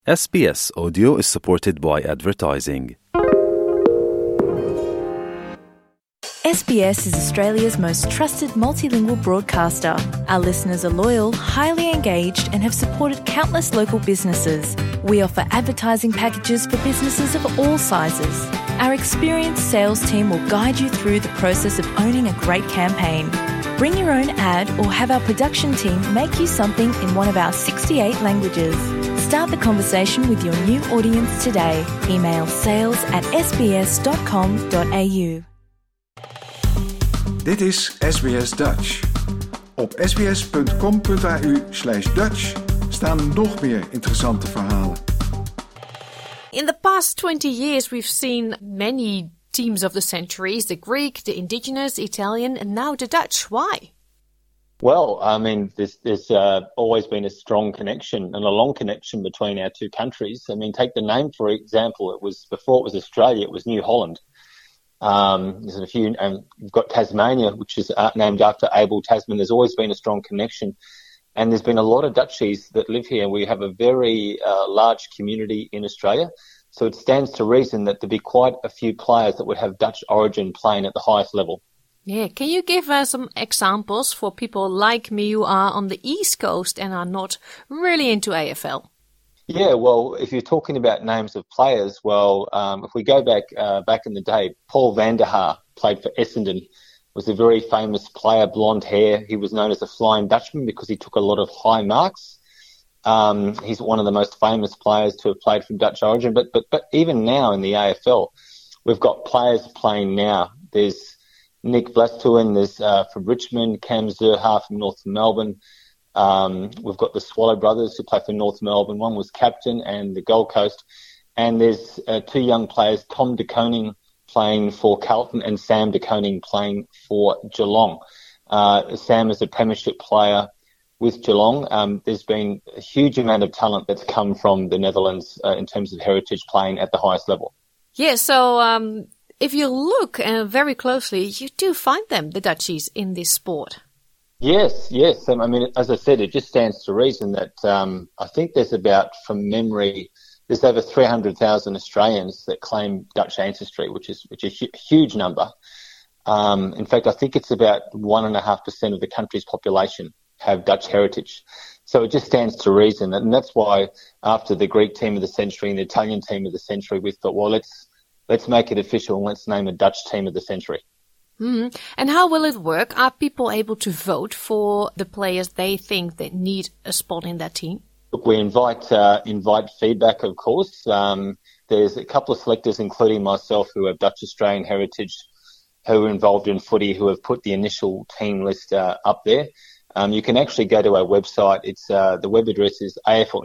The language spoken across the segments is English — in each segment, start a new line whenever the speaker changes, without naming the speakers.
SBS Audio is supported by advertising.
SBS is Australia's most trusted multilingual broadcaster. Our listeners are loyal, highly engaged, and have supported countless local businesses. We offer advertising packages for businesses of all sizes. Our experienced sales team will guide you through the process of owning a great campaign. Bring your own ad or have our production team make you something in one of our 68 languages. Start the conversation with your new audience today. Email sales@sbs.com.au.
Dit is SBS Dutch. Op sbs.com.au/Dutch staan nog meer interessante verhalen.
In the past 20 years, we've seen many teams of the centuries, the Greek, the indigenous, Italian, and now the Dutch. Why?
Well, I mean, there's always been a strong connection and a long connection between our two countries. I mean, take the name, for example. Before it was Australia, it was New Holland. There's a few, we've got Tasmania, which is named after Abel Tasman. There's always been a strong connection. And there's been a lot of Dutchies that live here. We have a very large community in Australia. So it stands to reason that there'd be quite a few players that would have Dutch origin playing at the highest level.
Yeah, can you give us some examples for people like me who are on the East Coast and are not really into AFL?
Yeah, well, if you're talking about names of players, well, if we go back in the day, Paul van der Haar played for Essendon, was a very famous player, blonde hair. He was known as the Flying Dutchman because he took a lot of high marks. He's one of the most famous players to have played from Dutch origin. But even now in the AFL, we've got players playing now. There's Nick Vlastuin, there's from Richmond, Cam Zurhaar from North Melbourne. We've got the Swallow brothers who play for North Melbourne. One was captain and the Gold Coast. And there's two young players, Tom De Koning playing for Carlton and Sam De Koning playing for Geelong. Sam is a premiership player with Geelong. There's been a huge amount of talent that's come from the Netherlands in terms of heritage playing at the highest level.
Yeah, so if you look very closely, you do find them, the Dutchies, in this sport.
Yes. I mean, as I said, it just stands to reason that I think there's about, from memory, there's over 300,000 Australians that claim Dutch ancestry, which is a huge number. In fact, I think it's about 1.5% of the country's population have Dutch heritage. So it just stands to reason, and that's why after the Greek team of the century and the Italian team of the century, we thought, well, let's make it official and let's name a Dutch team of the century.
Mm-hmm. And how will it work? Are people able to vote for the players they think that need a spot in that team?
Look, we invite feedback, of course. There's a couple of selectors, including myself, who have Dutch Australian heritage, who are involved in footy, who have put the initial team list up there. You can actually go to our website. It's the web address is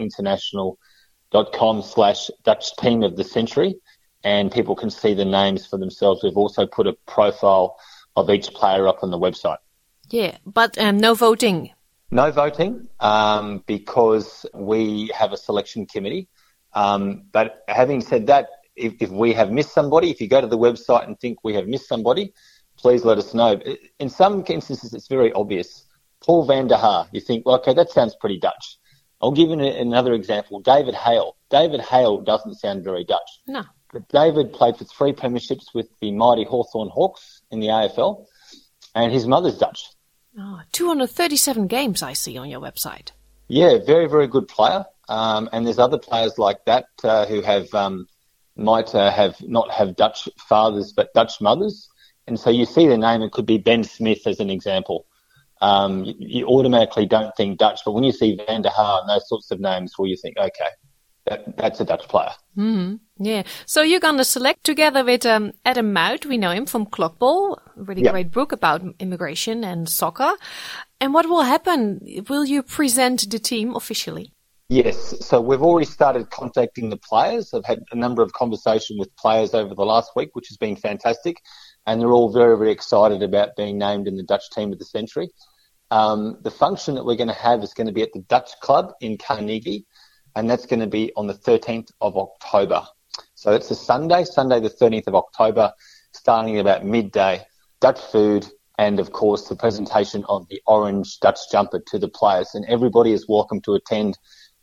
aflinternational.com/Dutch Team of the Century, and people can see the names for themselves. We've also put a profile of each player up on the website.
Yeah, but no voting.
No voting, because we have a selection committee. But having said that, if we have missed somebody, if you go to the website and think we have missed somebody, please let us know. In some instances, it's very obvious. Paul van der Haar, you think, well, okay, that sounds pretty Dutch. I'll give you another example. David Hale. David Hale doesn't sound very Dutch.
No.
But David played for 3 premierships with the mighty Hawthorn Hawks in the AFL, and his mother's Dutch.
Oh, 237 games I see on your website.
Yeah, very, very good player. And there's other players like that who have might not have Dutch fathers but Dutch mothers. And so you see the name, it could be Ben Smith as an example. You automatically don't think Dutch, but when you see Van der Haar and those sorts of names, well, you think, okay, that's a Dutch player.
Mm-hmm. Yeah. So you're going to select together with Adam Mout. We know him from Clockball, a really great book about immigration and soccer. And what will happen? Will you present the team officially?
Yes. So we've already started contacting the players. I've had a number of conversations with players over the last week, which has been fantastic. And they're all very, very excited about being named in the Dutch Team of the Century. The function that we're going to have is going to be at the Dutch Club in Carnegie, and that's going to be on the 13th of October. So it's a Sunday the 13th of October, starting about midday. Dutch food and, of course, the presentation of the orange Dutch jumper to the players. And everybody is welcome to attend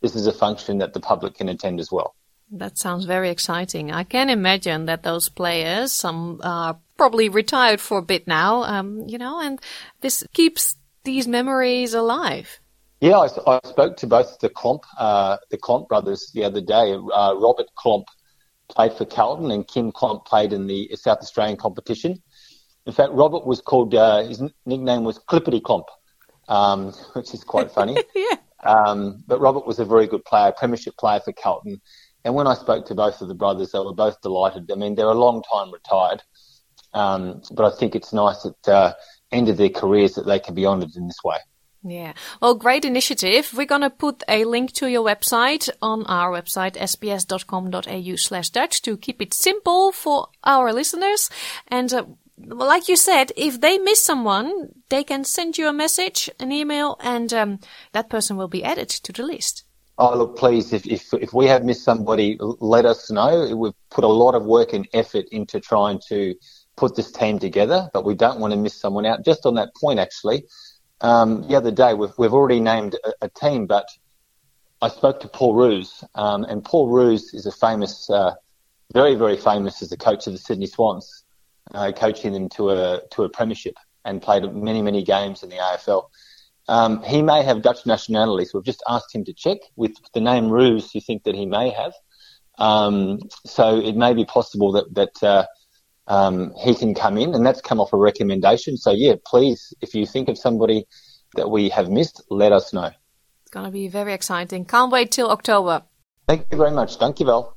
this is a function that the public can attend as well.
That sounds very exciting. I can imagine that those players, some are probably retired for a bit now, and this keeps these memories alive.
Yeah, I spoke to both the Klomp brothers the other day. Robert Klomp played for Carlton and Kim Klomp played in the South Australian competition. In fact, Robert was called, his nickname was Clippity Klomp, which is quite funny.
Yeah.
But Robert was a very good player, premiership player for Carlton. And when I spoke to both of the brothers, they were both delighted. I mean, they're a long time retired, but I think it's nice at the end of their careers that they can be honoured in this way.
Yeah. Well, great initiative. We're going to put a link to your website on our website, sbs.com.au/Dutch, to keep it simple for our listeners. And like you said, if they miss someone, they can send you a message, an email, and that person will be added to the list.
Oh, look, please, if we have missed somebody, let us know. We've put a lot of work and effort into trying to put this team together, but we don't want to miss someone out. Just on that point, actually, the other day, we've already named a team, but I spoke to Paul Roos, and Paul Roos is a famous, very, very famous as the coach of the Sydney Swans, coaching them to a premiership and played many, many games in the AFL. He may have Dutch nationality, so we've just asked him to check. With the name Roos, you think that he may have. So it may be possible that he can come in, and that's come off a recommendation. So, yeah, please, if you think of somebody that we have missed, let us know.
It's going to be very exciting. Can't wait till October.
Thank you very much. Dankjewel.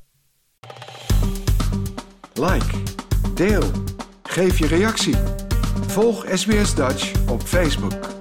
Like, deel, geef je reactie. Volg SBS Dutch op Facebook.